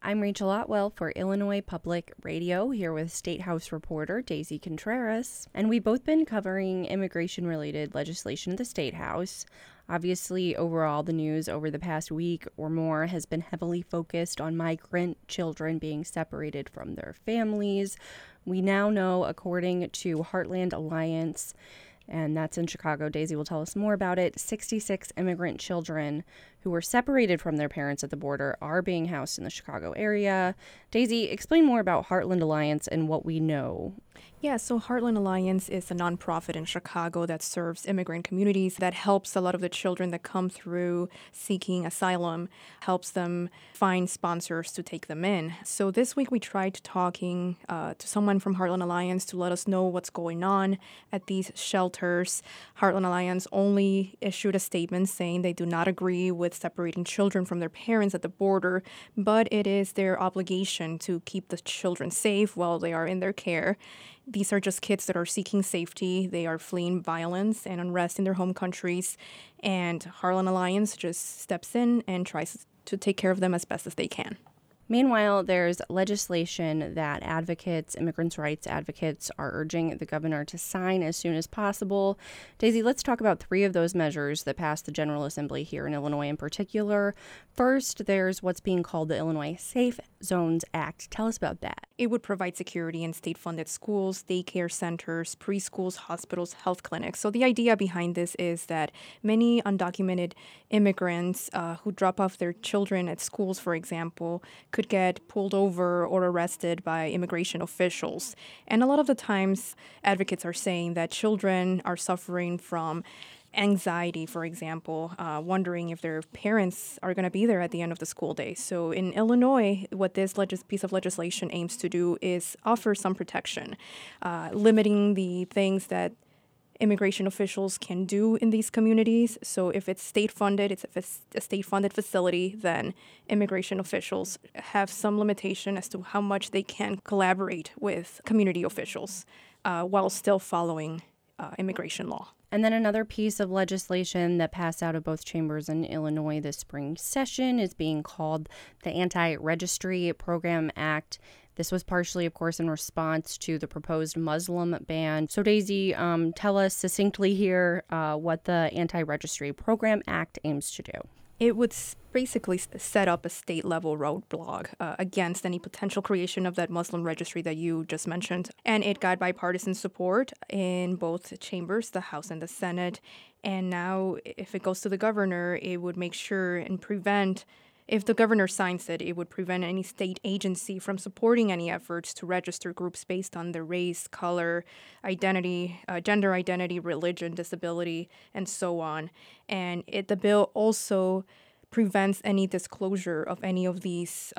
I'm Rachel Otwell for Illinois Public Radio, here with State House reporter Daisy Contreras. And we've both been covering immigration-related legislation at the State House. Obviously, overall, the news over the past week or more has been heavily focused on migrant children being separated from their families. We now know, according to Heartland Alliance, and that's in Chicago, Daisy will tell us more about it, 66 immigrant children who were separated from their parents at the border are being housed in the Chicago area. Daisy, explain more about Heartland Alliance and what we know. Yeah, so Heartland Alliance is a nonprofit in Chicago that serves immigrant communities, that helps a lot of the children that come through seeking asylum, helps them find sponsors to take them in. So this week we tried talking to someone from Heartland Alliance to let us know what's going on at these shelters. Heartland Alliance only issued a statement saying they do not agree with separating children from their parents at the border, but it is their obligation to keep the children safe while they are in their care. These are just kids that are seeking safety. They are fleeing violence and unrest in their home countries. And Heartland Alliance just steps in and tries to take care of them as best as they can. Meanwhile, there's legislation that immigrants' rights advocates, are urging the governor to sign as soon as possible. Daisy, let's talk about three of those measures that passed the General Assembly here in Illinois in particular. First, there's what's being called the Illinois Safe Zones Act. Tell us about that. It would provide security in state-funded schools, daycare centers, preschools, hospitals, health clinics. So the idea behind this is that many undocumented immigrants who drop off their children at schools, for example, could get pulled over or arrested by immigration officials. And a lot of the times, advocates are saying that children are suffering from anxiety, for example, wondering if their parents are going to be there at the end of the school day. So in Illinois, what this piece of legislation aims to do is offer some protection, limiting the things that immigration officials can do in these communities. So if it's state-funded, it's a state-funded facility, then immigration officials have some limitation as to how much they can collaborate with community officials while still following immigration law. And then another piece of legislation that passed out of both chambers in Illinois this spring session is being called the Anti-Registry Program Act. This was partially, of course, in response to the proposed Muslim ban. So, Daisy, tell us succinctly here what the Anti-Registry Program Act aims to do. It would basically set up a state-level roadblock against any potential creation of that Muslim registry that you just mentioned. And it got bipartisan support in both chambers, the House and the Senate. And now, if it goes to the governor, it would make sure and prevent, if the governor signs it, it would prevent any state agency from supporting any efforts to register groups based on their race, color, identity, gender identity, religion, disability, and so on. And the bill also prevents any disclosure of any of these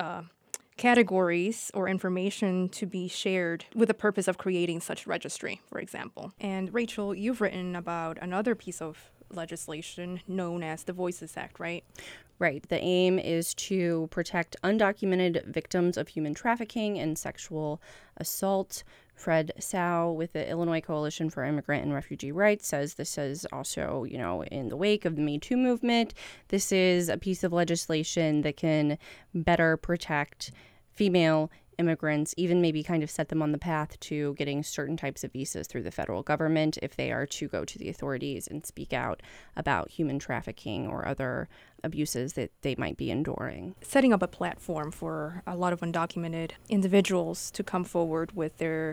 categories or information to be shared with the purpose of creating such registry, for example. And Rachel, you've written about another piece of legislation known as the Voices Act, right? Right. The aim is to protect undocumented victims of human trafficking and sexual assault. Fred Sau with the Illinois Coalition for Immigrant and Refugee Rights says this is also, in the wake of the Me Too movement. This is a piece of legislation that can better protect female immigrants, even maybe kind of set them on the path to getting certain types of visas through the federal government if they are to go to the authorities and speak out about human trafficking or other abuses that they might be enduring. Setting up a platform for a lot of undocumented individuals to come forward with their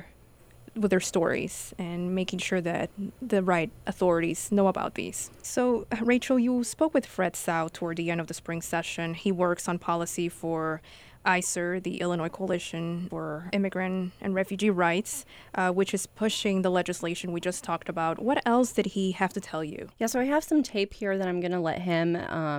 stories and making sure that the right authorities know about these. So, Rachel, you spoke with Fred Sau toward the end of the spring session. He works on policy for ISER, the Illinois Coalition for Immigrant and Refugee Rights, which is pushing the legislation we just talked about. What else did he have to tell you? Yeah, so I have some tape here that I'm going to let him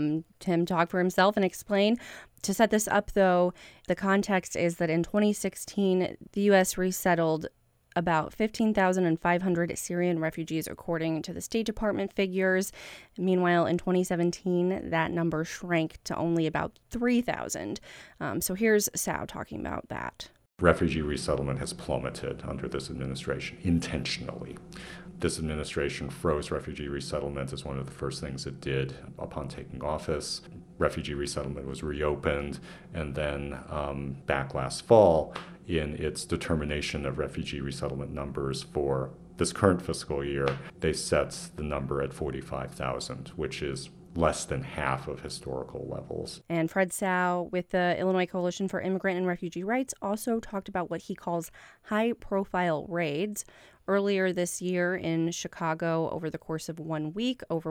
talk for himself and explain. To set this up, though, the context is that in 2016, the U.S. resettled about 15,500 Syrian refugees, according to the State Department figures. Meanwhile, in 2017, that number shrank to only about 3,000. So here's Sau talking about that. Refugee resettlement has plummeted under this administration intentionally. This administration froze refugee resettlement as one of the first things it did upon taking office. Refugee resettlement was reopened, and then back last fall, in its determination of refugee resettlement numbers for this current fiscal year, they set the number at 45,000, which is less than half of historical levels. And Fred Tsao with the Illinois Coalition for Immigrant and Refugee Rights also talked about what he calls high-profile raids. Earlier this year in Chicago, over the course of 1 week, over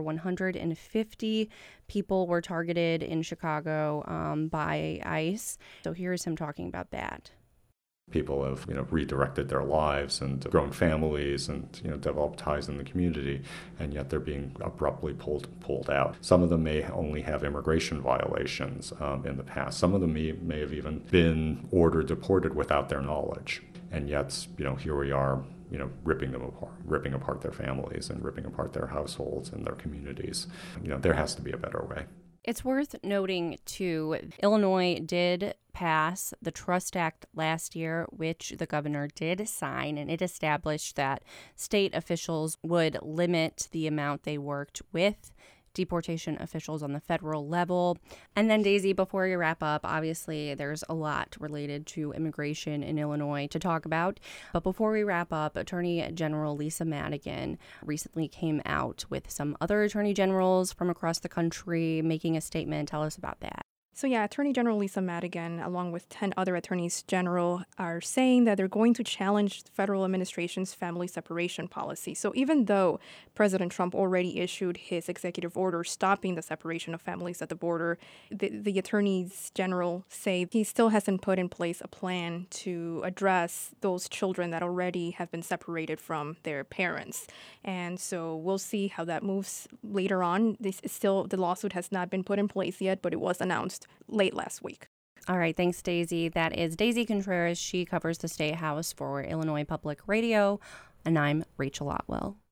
150 people were targeted in Chicago by ICE. So here's him talking about that. People have, redirected their lives and grown families and, developed ties in the community, and yet they're being abruptly pulled out. Some of them may only have immigration violations in the past. Some of them may have even been ordered deported without their knowledge. And yet, here we are, ripping them apart, ripping apart their families and ripping apart their households and their communities. There has to be a better way. It's worth noting, too, Illinois did pass the Trust Act last year, which the governor did sign, and it established that state officials would limit the amount they worked with deportation officials on the federal level. And then, Daisy, before we wrap up, obviously there's a lot related to immigration in Illinois to talk about. But before we wrap up, Attorney General Lisa Madigan recently came out with some other attorney generals from across the country making a statement. Tell us about that. So yeah, Attorney General Lisa Madigan, along with 10 other attorneys general, are saying that they're going to challenge the federal administration's family separation policy. So even though President Trump already issued his executive order stopping the separation of families at the border, the attorneys general say he still hasn't put in place a plan to address those children that already have been separated from their parents. And so we'll see how that moves later on. The lawsuit has not been put in place yet, but it was announced late last week. All right. Thanks, Daisy. That is Daisy Contreras. She covers the State House for Illinois Public Radio. And I'm Rachel Otwell.